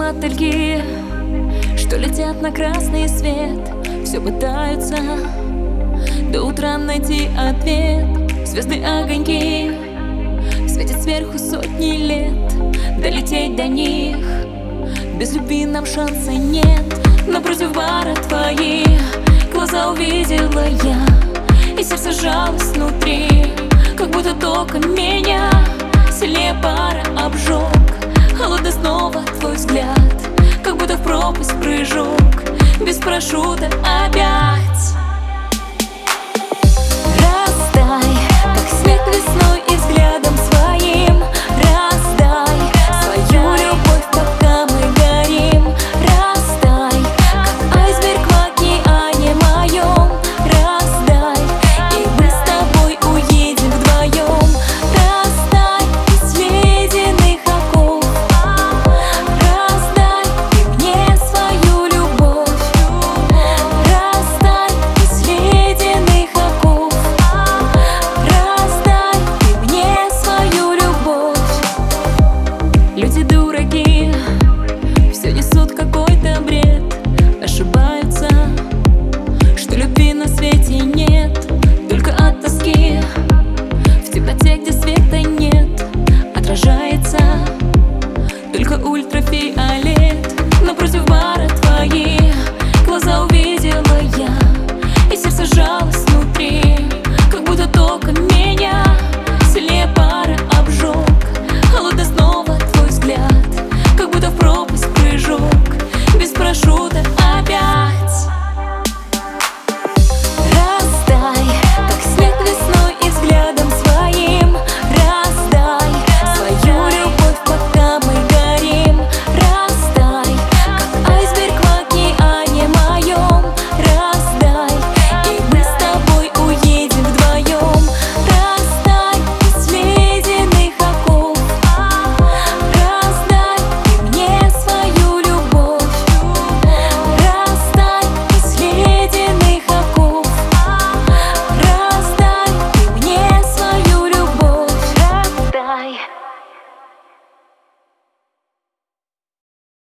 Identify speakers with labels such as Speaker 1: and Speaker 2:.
Speaker 1: мотыльки, что летят на красный свет, все пытаются до утра найти ответ. Звезды огоньки светят сверху сотни лет, долететь до них без любви нам шанса нет. Напротив бара твои глаза увидела я, и сердце сжалось внутри, как будто током меня сильнее пара обжег. Холодный снова твой взгляд, как будто в пропасть прыжок, без парашюта опять.